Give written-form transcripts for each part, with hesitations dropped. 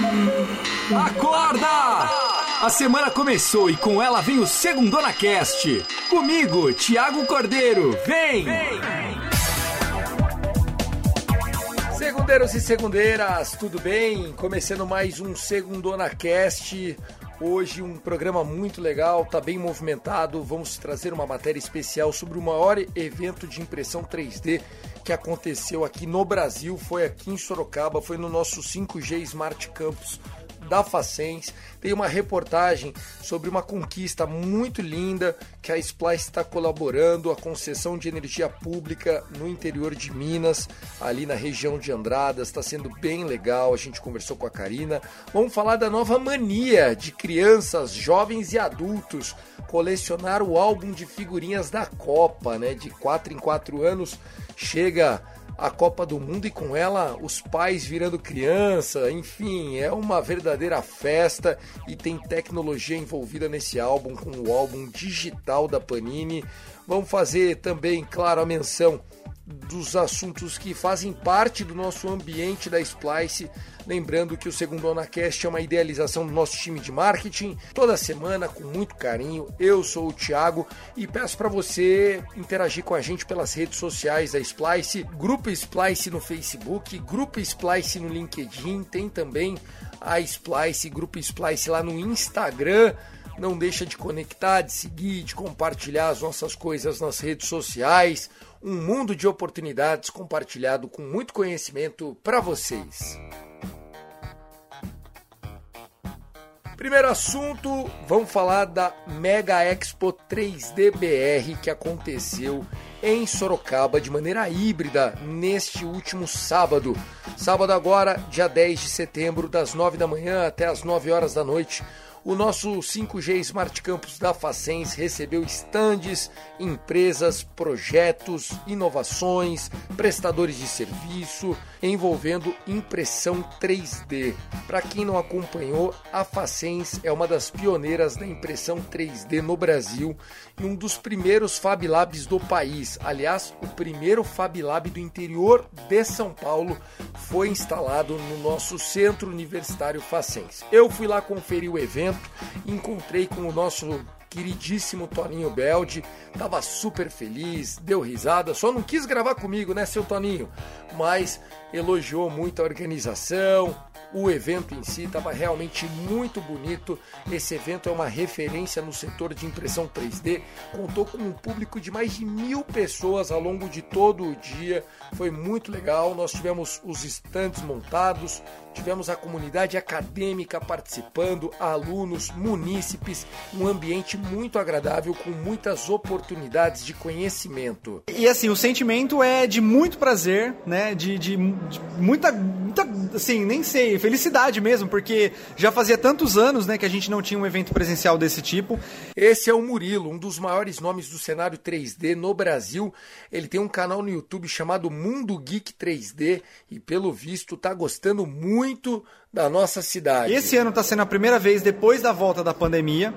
Acorda! A semana começou e com ela vem o Segundona Cast. Comigo, Thiago Cordeiro. Vem! Segundeiros e segundeiras, tudo bem? Começando mais um Segundona Cast. Hoje um programa muito legal, tá bem movimentado. Vamos trazer uma matéria especial sobre o maior evento de impressão 3D que aconteceu aqui no Brasil. Foi aqui em Sorocaba, foi no nosso 5G Smart Campus da Facens. Tem uma reportagem sobre uma conquista muito linda que a Splice está colaborando, a concessão de energia pública no interior de Minas, ali na região de Andradas. Está sendo bem legal, a gente conversou com a Karina. Vamos falar da nova mania de crianças, jovens e adultos colecionar o álbum de figurinhas da Copa, né? De 4 em 4 anos chega a Copa do Mundo e com ela os pais virando criança. Enfim, é uma verdadeira festa e tem tecnologia envolvida nesse álbum, com o álbum digital da Panini. Vamos fazer também, claro, a menção dos assuntos que fazem parte do nosso ambiente da Splice. Lembrando que o Segundona Cast é uma idealização do nosso time de marketing, toda semana com muito carinho. Eu sou o Thiago e peço para você interagir com a gente pelas redes sociais da Splice, Grupo Splice no Facebook, Grupo Splice no LinkedIn, tem também a Splice, Grupo Splice lá no Instagram. Não deixa de conectar, de seguir, de compartilhar as nossas coisas nas redes sociais. Um mundo de oportunidades compartilhado com muito conhecimento para vocês. Primeiro assunto, vamos falar da Mega Expo 3D BR que aconteceu em Sorocaba de maneira híbrida neste último sábado. Sábado agora, dia 10 de setembro, das 9 da manhã até as 9 horas da noite. O nosso 5G Smart Campus da Facens recebeu estandes, empresas, projetos, inovações, prestadores de serviço, envolvendo impressão 3D. Para quem não acompanhou, a Facens é uma das pioneiras da impressão 3D no Brasil e um dos primeiros Fab Labs do país. Aliás, o primeiro Fab Lab do interior de São Paulo foi instalado no nosso Centro Universitário Facens. Eu fui lá conferir o evento, encontrei com o nosso queridíssimo Toninho Beldi, tava super feliz, deu risada, só não quis gravar comigo, né, seu Toninho? Mas elogiou muito a organização, o evento em si estava realmente muito bonito. Esse evento é uma referência no setor de impressão 3D, contou com um público de mais de 1.000 pessoas ao longo de todo o dia, foi muito legal. Nós tivemos os estandes montados, tivemos a comunidade acadêmica participando, alunos, munícipes, um ambiente muito agradável com muitas oportunidades de conhecimento. E assim, o sentimento é de muito prazer, né? De muita, assim, nem sei, felicidade mesmo, porque já fazia tantos anos, né, que a gente não tinha um evento presencial desse tipo. Esse é o Murilo, um dos maiores nomes do cenário 3D no Brasil. Ele tem um canal no YouTube chamado Mundo Geek 3D e, pelo visto, tá gostando muito da nossa cidade. Esse ano está sendo a primeira vez depois da volta da pandemia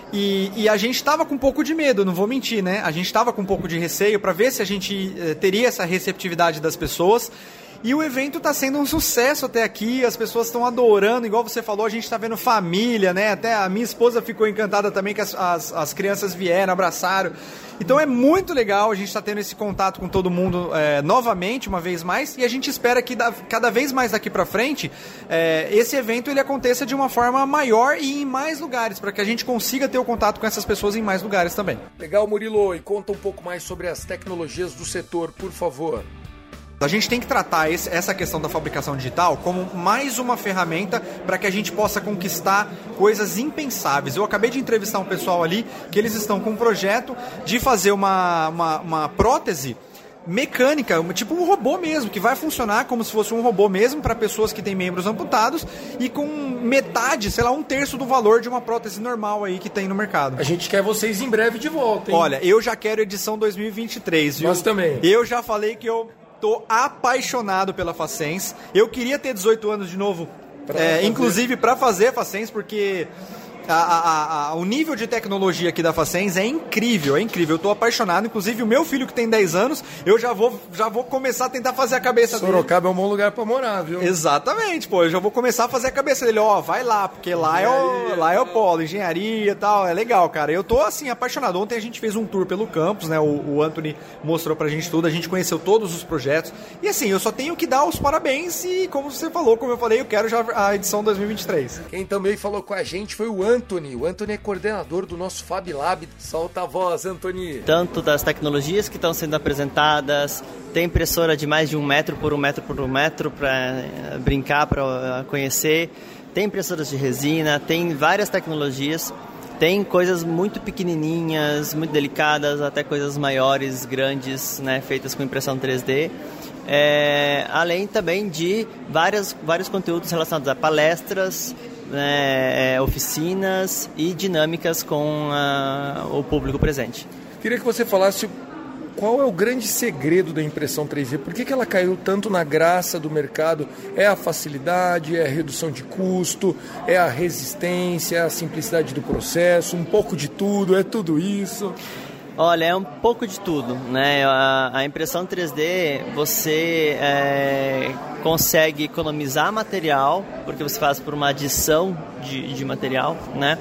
e a gente estava com um pouco de medo, não vou mentir, né? A gente estava com um pouco de receio para ver se a gente teria essa receptividade das pessoas. E o evento está sendo um sucesso até aqui, as pessoas estão adorando, igual você falou, a gente está vendo família, né? Até a minha esposa ficou encantada também que as crianças vieram, abraçaram. Então é muito legal, a gente está tendo esse contato com todo mundo novamente, uma vez mais, e a gente espera que cada vez mais daqui para frente, esse evento ele aconteça de uma forma maior e em mais lugares, para que a gente consiga ter o contato com essas pessoas em mais lugares também. Legal, Murilo, e conta um pouco mais sobre as tecnologias do setor, por favor. A gente tem que tratar essa questão da fabricação digital como mais uma ferramenta para que a gente possa conquistar coisas impensáveis. Eu acabei de entrevistar um pessoal ali que eles estão com um projeto de fazer uma prótese mecânica, tipo um robô mesmo, que vai funcionar como se fosse um robô mesmo para pessoas que têm membros amputados e com metade, sei lá, 1/3 do valor de uma prótese normal aí que tem no mercado. A gente quer vocês em breve de volta, hein? Olha, eu já quero edição 2023, viu? Nós também. Eu já falei que eu tô apaixonado pela Facens. Eu queria ter 18 anos de novo, inclusive para fazer a Facens, porque O nível de tecnologia aqui da Facens é incrível, é incrível. Eu tô apaixonado, inclusive o meu filho que tem 10 anos, eu já vou começar a tentar fazer a cabeça dele. Sorocaba é um bom lugar pra morar, viu? Exatamente, pô, eu já vou começar a fazer a cabeça dele, vai lá, porque lá é o polo, engenharia e tal, é legal, cara. Eu tô, assim, apaixonado. Ontem a gente fez um tour pelo campus, né, o Anthony mostrou pra gente tudo, a gente conheceu todos os projetos, e assim, eu só tenho que dar os parabéns e, como você falou, como eu falei, eu quero já a edição 2023. Quem também falou com a gente foi o Anthony. O Anthony é coordenador do nosso Fab Lab. Solta a voz, Anthony. Tanto das tecnologias que estão sendo apresentadas, tem impressora de mais de 1 metro por 1 metro por 1 metro para brincar, para conhecer. Tem impressoras de resina, tem várias tecnologias. Tem coisas muito pequenininhas, muito delicadas, até coisas maiores, grandes, né, feitas com impressão 3D. Além também de vários conteúdos relacionados a palestras, oficinas e dinâmicas com o público presente. Queria que você falasse qual é o grande segredo da impressão 3D. Por que ela caiu tanto na graça do mercado? É a facilidade, é a redução de custo, é a resistência, é a simplicidade do processo, um pouco de tudo, é tudo isso? Olha, é um pouco de tudo, né? A impressão 3D, você consegue economizar material, porque você faz por uma adição de material, né?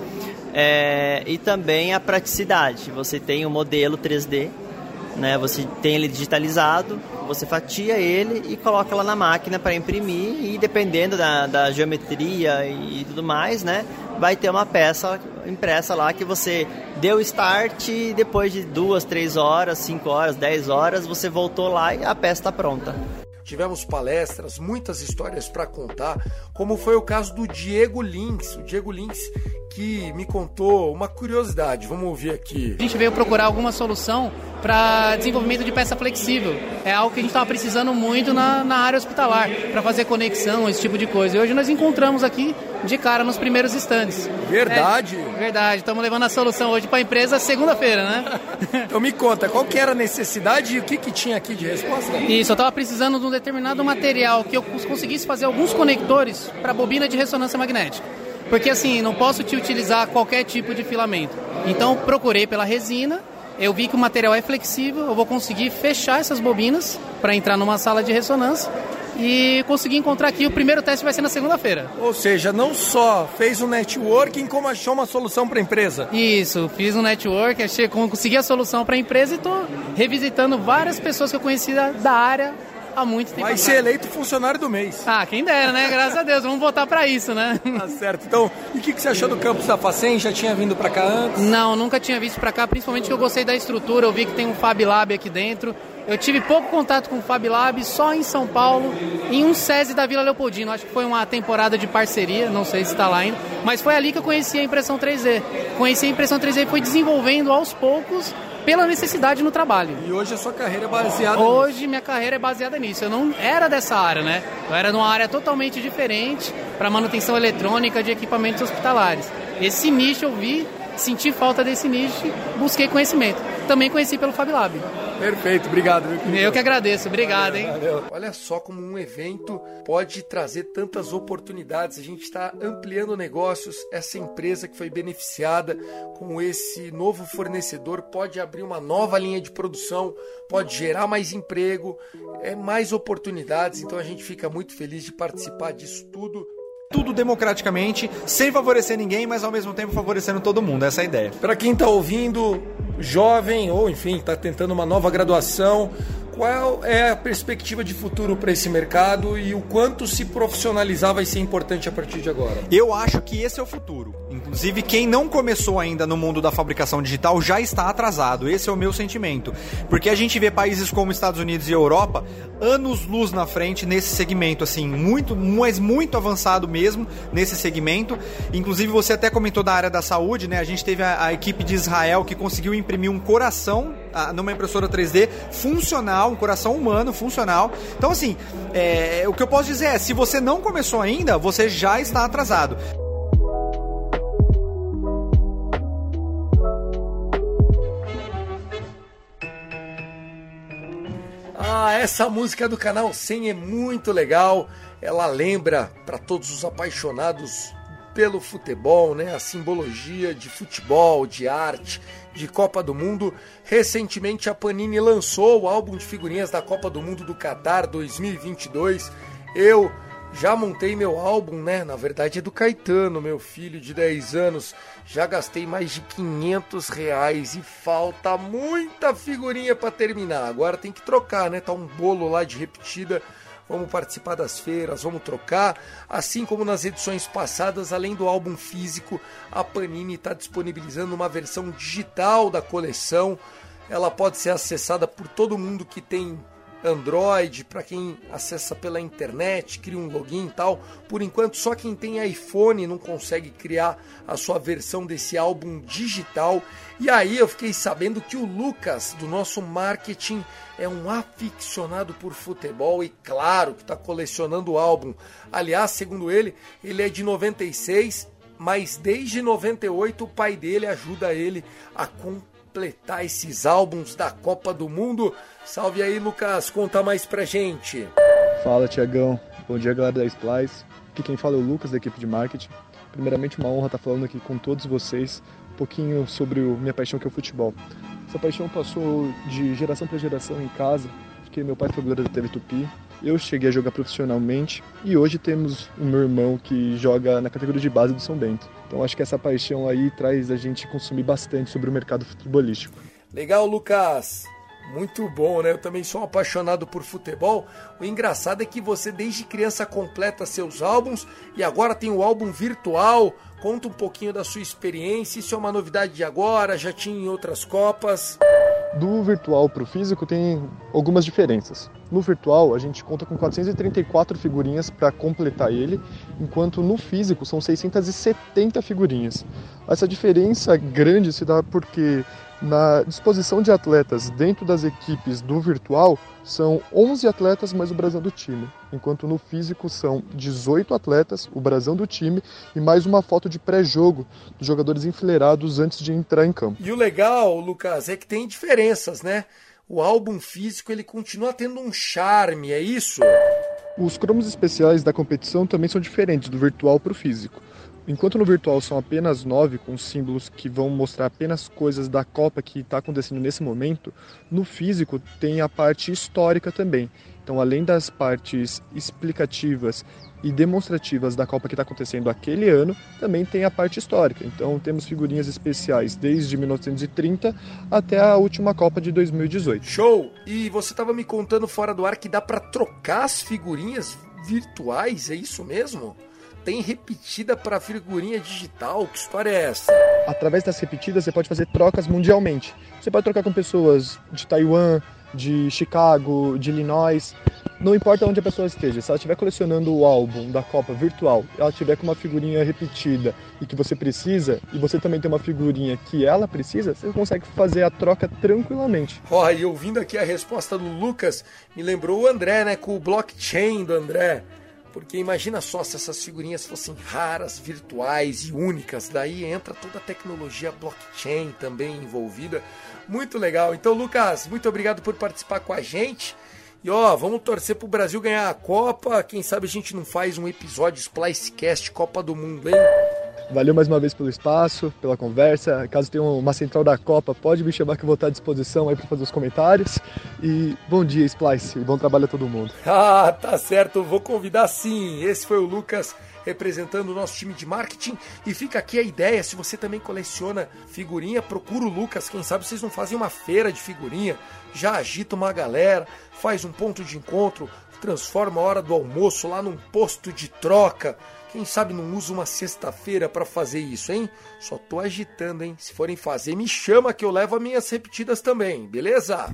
E também a praticidade. Você tem o modelo 3D, né? Você tem ele digitalizado, você fatia ele e coloca lá na máquina para imprimir e dependendo da geometria e tudo mais, né? Vai ter uma peça impressa lá que você deu start e depois de 2, 3 horas, 5 horas, 10 horas, você voltou lá e a peça está pronta. Tivemos palestras, muitas histórias para contar, como foi o caso do Diego Lins. O Diego Lins que me contou uma curiosidade, vamos ouvir aqui. A gente veio procurar alguma solução para desenvolvimento de peça flexível. É algo que a gente estava precisando muito na área hospitalar, para fazer conexão, esse tipo de coisa. E hoje nós encontramos aqui de cara nos primeiros estandes. Verdade? Verdade, estamos levando a solução hoje para a empresa segunda-feira, né? Então me conta, qual que era a necessidade e o que tinha aqui de resposta? Isso, eu estava precisando de um determinado material que eu conseguisse fazer alguns conectores para bobina de ressonância magnética. Porque assim, não posso te utilizar qualquer tipo de filamento. Então procurei pela resina, eu vi que o material é flexível, eu vou conseguir fechar essas bobinas para entrar numa sala de ressonância e consegui encontrar aqui. O primeiro teste vai ser na segunda-feira. Ou seja, não só fez um networking, como achou uma solução para a empresa. Isso, fiz um network, consegui a solução para a empresa e estou revisitando várias pessoas que eu conheci da área há muito tempo. Vai ser eleito funcionário do mês. Ah, quem dera, né? Graças a Deus, vamos votar para isso, né? Tá certo. Então, e o que você achou do campus da Facens? Já tinha vindo para cá antes? Não, nunca tinha visto para cá, principalmente que eu gostei da estrutura, eu vi que tem um Fab Lab aqui dentro. Eu tive pouco contato com o Fab Lab só em São Paulo, em um SESI da Vila Leopoldina. Acho que foi uma temporada de parceria, não sei se está lá ainda, mas foi ali que eu conheci a impressão 3D. Conheci a impressão 3D e fui desenvolvendo aos poucos pela necessidade no trabalho. E hoje a sua carreira é baseada Hoje minha carreira é baseada nisso. Eu não era dessa área, né? Eu era numa área totalmente diferente para manutenção eletrônica de equipamentos hospitalares. Esse nicho eu vi, senti falta desse nicho, busquei conhecimento. Também conheci pelo Fab Lab. Perfeito, obrigado. Eu que agradeço, obrigado, hein? Valeu. Olha só como um evento pode trazer tantas oportunidades. A gente está ampliando negócios. Essa empresa que foi beneficiada com esse novo fornecedor pode abrir uma nova linha de produção, pode gerar mais emprego, mais oportunidades. Então a gente fica muito feliz de participar disso tudo. Tudo democraticamente, sem favorecer ninguém, mas ao mesmo tempo favorecendo todo mundo. Essa é a ideia. Para quem está ouvindo, jovem ou enfim, está tentando uma nova graduação, qual é a perspectiva de futuro para esse mercado e o quanto se profissionalizar vai ser importante a partir de agora? Eu acho que esse é o futuro. Inclusive, quem não começou ainda no mundo da fabricação digital já está atrasado. Esse é o meu sentimento. Porque a gente vê países como Estados Unidos e Europa anos-luz na frente nesse segmento, assim, mas muito avançado mesmo nesse segmento. Inclusive, você até comentou da área da saúde, né? A gente teve a equipe de Israel que conseguiu imprimir um coração numa impressora 3D funcional, um coração humano funcional. Então, assim, o que eu posso dizer é, se você não começou ainda, você já está atrasado. Essa música do canal 100 é muito legal. Ela lembra para todos os apaixonados pelo futebol, né? A simbologia de futebol, de arte, de Copa do Mundo. Recentemente a Panini lançou o álbum de figurinhas da Copa do Mundo do Catar 2022. Eu já montei meu álbum, né? Na verdade é do Caetano, meu filho de 10 anos. Já gastei mais de R$500 e falta muita figurinha para terminar. Agora tem que trocar, né? Tá um bolo lá de repetida. Vamos participar das feiras, vamos trocar. Assim como nas edições passadas, além do álbum físico, a Panini está disponibilizando uma versão digital da coleção. Ela pode ser acessada por todo mundo que tem Android, para quem acessa pela internet, cria um login e tal. Por enquanto, só quem tem iPhone não consegue criar a sua versão desse álbum digital. E aí eu fiquei sabendo que o Lucas, do nosso marketing, é um aficionado por futebol e claro que está colecionando o álbum. Aliás, segundo ele é de 96, mas desde 98 o pai dele ajuda ele a completar esses álbuns da Copa do Mundo. Salve aí, Lucas, conta mais pra gente. Fala, Tiagão. Bom dia, galera da Splice. Aqui quem fala é o Lucas, da equipe de marketing. Primeiramente, uma honra estar falando aqui com todos vocês um pouquinho sobre minha paixão, que é o futebol. Essa paixão passou de geração para geração em casa, porque meu pai foi goleiro da TV Tupi. Eu cheguei a jogar profissionalmente e hoje temos o meu irmão que joga na categoria de base do São Bento. Então acho que essa paixão aí traz a gente consumir bastante sobre o mercado futebolístico. Legal, Lucas. Muito bom, né? Eu também sou um apaixonado por futebol. O engraçado é que você desde criança completa seus álbuns e agora tem o álbum virtual. Conta um pouquinho da sua experiência. Isso é uma novidade de agora? Já tinha em outras Copas? Do virtual para o físico tem algumas diferenças. No virtual a gente conta com 434 figurinhas para completar ele, enquanto no físico são 670 figurinhas. Essa diferença grande se dá porque na disposição de atletas dentro das equipes do virtual são 11 atletas mais o brasão do time, enquanto no físico são 18 atletas, o brasão do time e mais uma foto de pré-jogo dos jogadores enfileirados antes de entrar em campo. E o legal, Lucas, é que tem diferenças, né? O álbum físico ele continua tendo um charme, é isso? Os cromos especiais da competição também são diferentes do virtual para o físico. Enquanto no virtual são apenas 9, com símbolos que vão mostrar apenas coisas da Copa que está acontecendo nesse momento, no físico tem a parte histórica também. Então, além das partes explicativas e demonstrativas da Copa que está acontecendo aquele ano, também tem a parte histórica. Então, temos figurinhas especiais desde 1930 até a última Copa de 2018. Show! E você estava me contando fora do ar que dá para trocar as figurinhas virtuais, é isso mesmo? Tem repetida para figurinha digital? Que história é essa? Através das repetidas você pode fazer trocas mundialmente. Você pode trocar com pessoas de Taiwan, de Chicago, de Illinois. Não importa onde a pessoa esteja. Se ela estiver colecionando o álbum da Copa virtual, ela tiver com uma figurinha repetida e que você precisa, e você também tem uma figurinha que ela precisa, você consegue fazer a troca tranquilamente. Ó, e ouvindo aqui a resposta do Lucas, me lembrou o André, né? Com o blockchain do André. Porque imagina só se essas figurinhas fossem raras, virtuais e únicas. Daí entra toda a tecnologia blockchain também envolvida. Muito legal. Então, Lucas, muito obrigado por participar com a gente. E ó, vamos torcer pro Brasil ganhar a Copa. Quem sabe a gente não faz um episódio Splicecast Copa do Mundo, hein? Valeu mais uma vez pelo espaço, pela conversa. Caso tenha uma central da Copa, pode me chamar que eu vou estar à disposição aí para fazer os comentários. E bom dia, Splice, e bom trabalho a todo mundo. Ah, tá certo, vou convidar sim. Esse foi o Lucas representando o nosso time de marketing. E fica aqui a ideia, se você também coleciona figurinha, procura o Lucas. Quem sabe vocês não fazem uma feira de figurinha, já agita uma galera, faz um ponto de encontro, transforma a hora do almoço lá num posto de troca. Quem sabe não usa uma sexta-feira para fazer isso, hein? Só tô agitando, hein? Se forem fazer, me chama que eu levo as minhas repetidas também, beleza?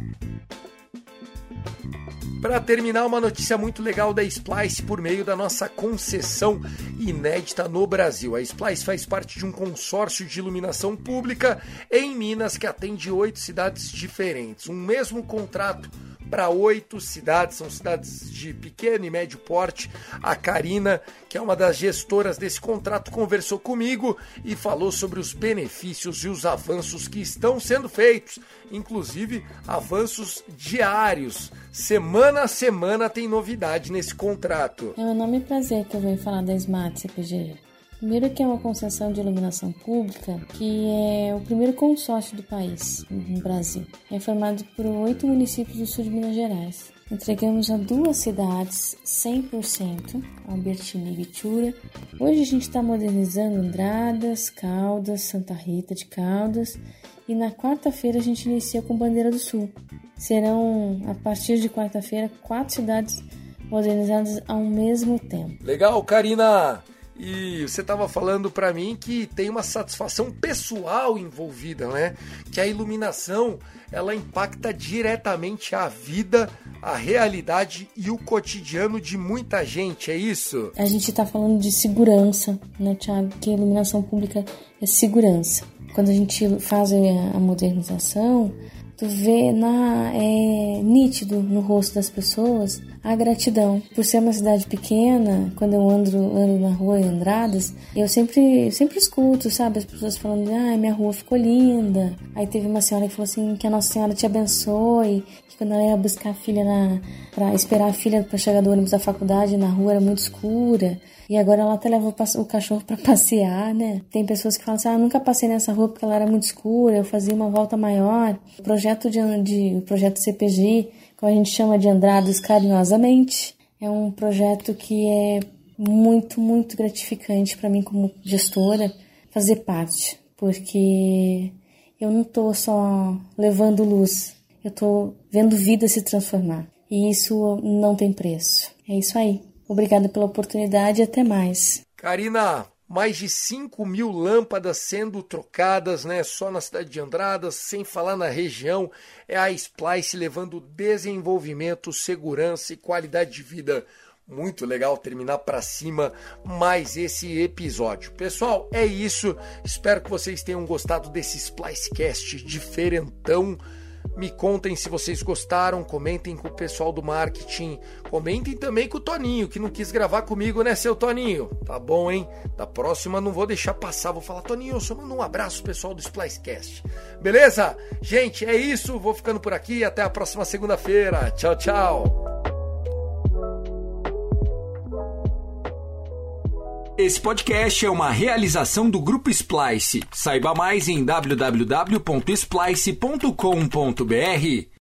Para terminar, uma notícia muito legal da Splice por meio da nossa concessão inédita no Brasil. A Splice faz parte de um consórcio de iluminação pública em Minas que atende 8 cidades diferentes. Um mesmo contrato para 8 cidades, são cidades de pequeno e médio porte. A Karina, que é uma das gestoras desse contrato, conversou comigo e falou sobre os benefícios e os avanços que estão sendo feitos, inclusive avanços diários. Semana a semana tem novidade nesse contrato. É um enorme prazer que eu venho falar da Smart CPG. Primeiro que é uma concessão de iluminação pública, que é o primeiro consórcio do país, no Brasil. É formado por 8 municípios do sul de Minas Gerais. Entregamos a 2 cidades 100%, Albertina e Bitura. Hoje a gente está modernizando Andradas, Caldas, Santa Rita de Caldas. E na quarta-feira a gente inicia com Bandeira do Sul. Serão, a partir de quarta-feira, 4 cidades modernizadas ao mesmo tempo. Legal, Karina! E você estava falando para mim que tem uma satisfação pessoal envolvida, né? Que a iluminação, ela impacta diretamente a vida, a realidade e o cotidiano de muita gente, é isso? A gente está falando de segurança, né, Thiago? Que a iluminação pública é segurança. Quando a gente faz a modernização, tu vê é nítido no rosto das pessoas a gratidão. Por ser uma cidade pequena, quando eu ando na rua em Andradas, eu sempre escuto, sabe, as pessoas falando, minha rua ficou linda. Aí teve uma senhora que falou assim, que a Nossa Senhora te abençoe, que quando ela ia buscar a filha pra esperar a filha pra chegar do ônibus da faculdade, na rua era muito escura. E agora ela até leva o cachorro pra passear, né? Tem pessoas que falam assim, nunca passei nessa rua porque ela era muito escura, eu fazia uma volta maior. O projeto CPG, como a gente chama de Andradas carinhosamente, é um projeto que é muito, muito gratificante para mim como gestora fazer parte, porque eu não tô só levando luz, eu tô vendo vida se transformar. E isso não tem preço. É isso aí. Obrigada pela oportunidade e até mais. Karina, mais de 5.000 lâmpadas sendo trocadas, né? Só na cidade de Andradas, sem falar na região. É a Splice levando desenvolvimento, segurança e qualidade de vida. Muito legal terminar para cima mais esse episódio. Pessoal, é isso. Espero que vocês tenham gostado desse Splicecast diferentão. Me contem se vocês gostaram, comentem com o pessoal do marketing, comentem também com o Toninho, que não quis gravar comigo, né, seu Toninho? Tá bom, hein? Da próxima não vou deixar passar, vou falar, Toninho, só manda um abraço pessoal do Splicecast. Beleza? Gente, é isso, vou ficando por aqui, até a próxima segunda-feira. Tchau, tchau! Esse podcast é uma realização do Grupo Splice. Saiba mais em www.splice.com.br.